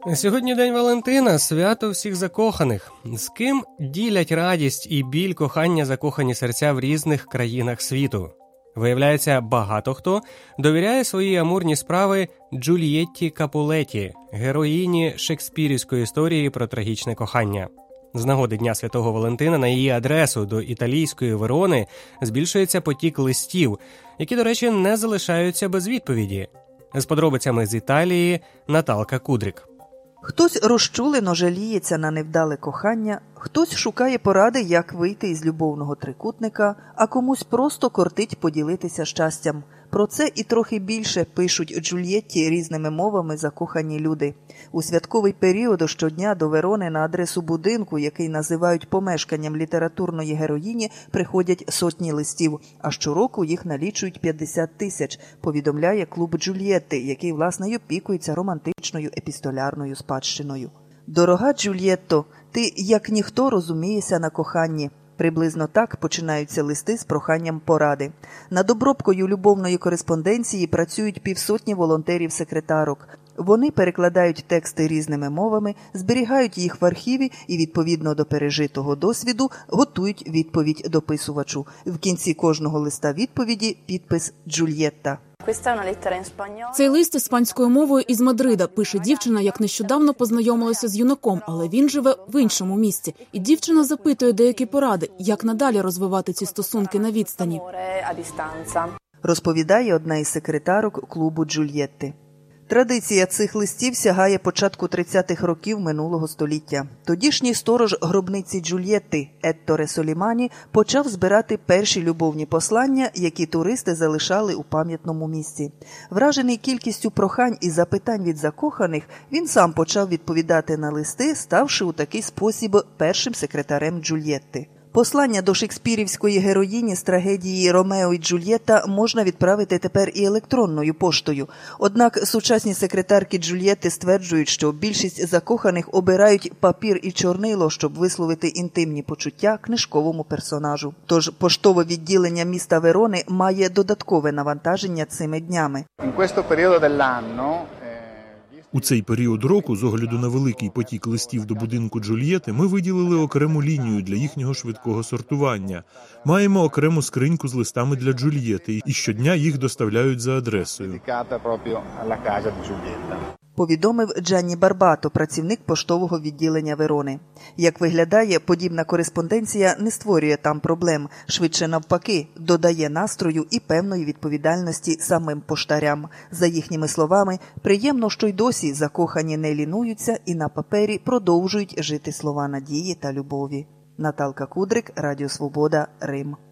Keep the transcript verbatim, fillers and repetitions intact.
Сьогодні День Валентина – свято всіх закоханих. З ким ділять радість і біль кохання закохані серця в різних країнах світу. Виявляється, багато хто довіряє свої амурні справи Джульєтті Капулетті, героїні шекспірівської історії про трагічне кохання. З нагоди Дня Святого Валентина на її адресу до італійської Верони збільшується потік листів, які, до речі, не залишаються без відповіді. З подробицями з Італії Наталка Кудрик. Хтось розчулено жаліється на невдале кохання, хтось шукає поради, як вийти із любовного трикутника, а комусь просто кортить поділитися щастям. Про це і трохи більше пишуть Джульєтті різними мовами закохані люди. У святковий період щодня до Верони на адресу будинку, який називають помешканням літературної героїні, приходять сотні листів, а щороку їх налічують п'ятдесят тисяч, повідомляє клуб Джульєтти, який, власне, й опікується романтичною епістолярною спадщиною. «Дорога Джульєтто, ти, як ніхто, розумієшся на коханні». Приблизно так починаються листи з проханням поради. Над обробкою любовної кореспонденції працюють півсотні волонтерів-секретарок. Вони перекладають тексти різними мовами, зберігають їх в архіві і, відповідно до пережитого досвіду, готують відповідь дописувачу. В кінці кожного листа відповіді підпис «Джульєтта». Цей лист іспанською мовою із Мадрида, пише дівчина, як нещодавно познайомилася з юнаком, але він живе в іншому місті. І дівчина запитує деякі поради, як надалі розвивати ці стосунки на відстані. Розповідає одна із секретарок клубу Джульєтти. Традиція цих листів сягає початку тридцятих років минулого століття. Тодішній сторож гробниці Джульєтти Етторе Солімані почав збирати перші любовні послання, які туристи залишали у пам'ятному місці. Вражений кількістю прохань і запитань від закоханих, він сам почав відповідати на листи, ставши у такий спосіб першим секретарем Джульєтти. Послання до шекспірівської героїні з трагедії «Ромео і Джульєтта» можна відправити тепер і електронною поштою. Однак сучасні секретарки Джульєтти стверджують, що більшість закоханих обирають папір і чорнило, щоб висловити інтимні почуття книжковому персонажу. Тож поштове відділення міста Верони має додаткове навантаження цими днями. У цей період року, з огляду на великий потік листів до будинку Джульєтти, ми виділили окрему лінію для їхнього швидкого сортування. Маємо окрему скриньку з листами для Джульєтти, і щодня їх доставляють за адресою. Повідомив Джанні Барбато, працівник поштового відділення Верони. Як виглядає, подібна кореспонденція не створює там проблем, швидше навпаки, додає настрою і певної відповідальності самим поштарям. За їхніми словами, приємно, що й досі закохані не лінуються і на папері продовжують жити слова надії та любові. Наталка Кудрик, Радіо Свобода, Рим.